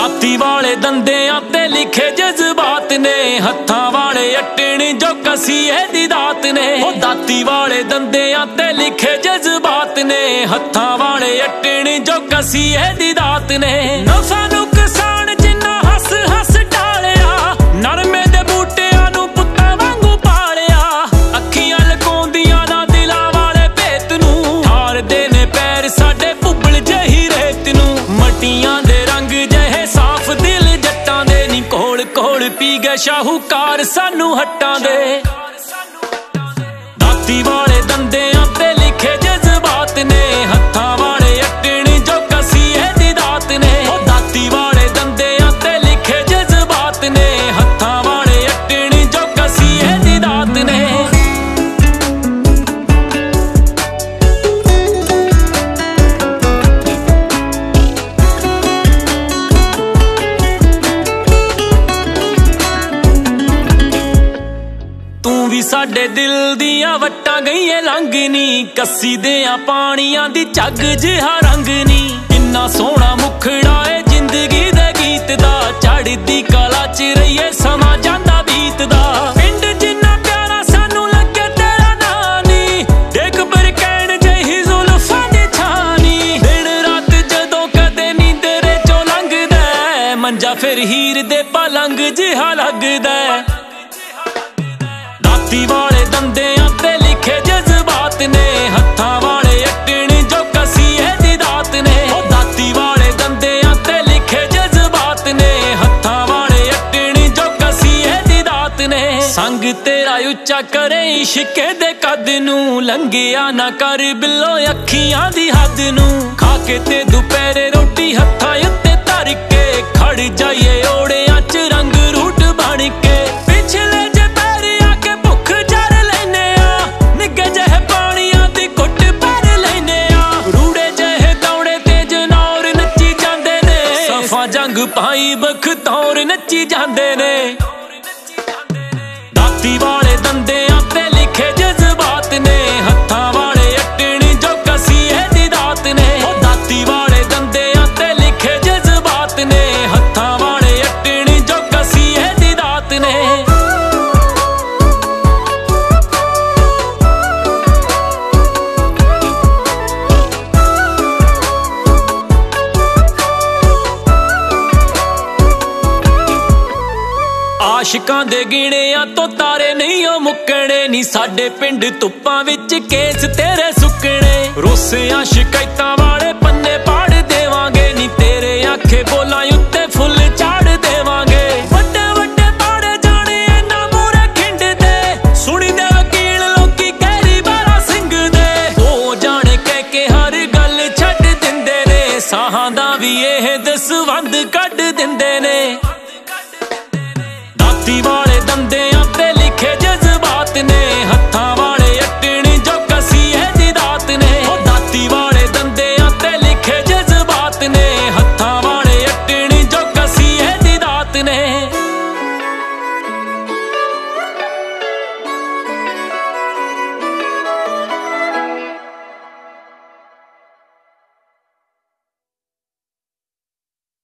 दाती वाले दंदियां ते लिखे जज्बात ने, हत्थां वाले अट्टण जो कसी दी दात ने। दाती वाले दंदियां ते लिखे जज्बात ने, हत्थां वाले अट्टण जो कसी दी दात ने। नफा नुकसान जिन्ना हस हस टालिया, नरमे दे बूटियां नूं पुत्तां वांगू पालिया। अखियां लुकाउंदियां ना दिलां वाले भेत नूं, ठारदे ने पैर साडे भुब्बल जही रेत नूं। मटियां दे रंग जहे साफ दिल जट्टां दे, नी कोल कोल पी गए शाहूकार सानू हट्टां दे। दाती वाले दंदियां ते लिखे जज्बात ने, हत्थां वाले अट्टण जो कसी दी दात ने। दाती वाले दंदियां ते लिखे जज्बात ने, हत्थां वाले अट्टण जो कसी दी दात ने। तू भी साडे दिल दियां वट्टां गईए लंघ नी, कसी दियां पानियां दी झग जिहा रंग नी। किन्ना सोहना मुखड़ा ए जिंदगी दे गीत दा, चढ़दी कला च रहिए समा जांदा बीतदा। पिंड जिन्ना प्यारा सानू लगे तेरा नां नी, देख बरकैन जही जुल्फां दी छानी। दिन रात जदों कदे नींदरे चों लंघदा, मंजा फिर हीर दे पलंग जिहा लगदा। दाती वाले दंदियां ते लिखे जज्बात ने, हत्थां वाले अट्टण जो कसी दी दात ने। दाती वाले दंदियां ते लिखे जज्बात ने, हत्थां वाले अट्टण जो कसी दी दात ने। संग तेरा उच्चा करे इश्के दे कद नूं, लंघिया ना कर बिल्लो अखियां दी हद नूं। खा के ते दुपहरे रोटी हत्थां उत्ते धर के, खड़ जाइए ओड़ियां च रंग रूट बन के। पिछले जंग पाई बखतौर नची जांदे ने। दाती वाले दंदियां ते लिखे जज्बात ने, हत्थां वाले अट्टण जो कसी दी दात ने। दाती वाले दंदियां ते लिखे जज्बात ने, हत्थां वाले अट्टण जो कसी दी दात ने। आशिकां दे गिणियां तो तारे नहीं ओ मुक्कणे नी, साडे पिंड धुप्पां विच केस तेरे सुक्कणे। रोसियां शिकायतां वाले पन्ने पाड़ देवांगे नी, तेरे आखे बोलां उत्ते फुल चाड़ देवांगे। वड्डे वड्डे पाड़े जाने इन्ना मूरे खिंड दे, सुनी दे वकील लोकी कैरी बारा सिंह दे। ओ जाने कह के हर गल छड्ड दिंदे ने, साहां दा भी एह दसवंध कढ दिंदे ने। दाती वाले